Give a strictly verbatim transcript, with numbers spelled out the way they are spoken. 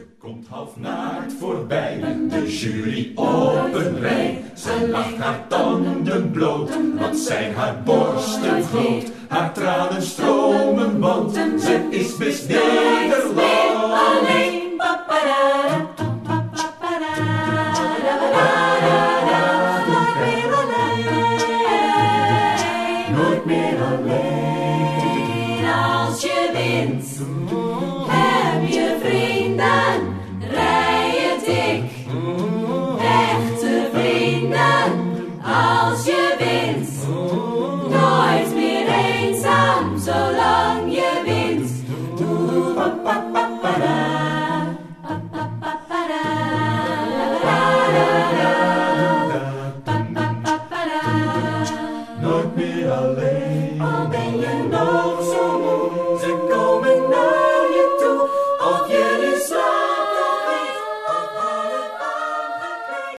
Ze komt half naakt voorbij, de jury op een rij. Ze lacht haar tanden bloot, wat zijn haar borsten groot. Haar tranen stromen, want ze is Miss Nederland. Alleen, paparara, Nooit meer alleen. als je wint, heb je vrienden.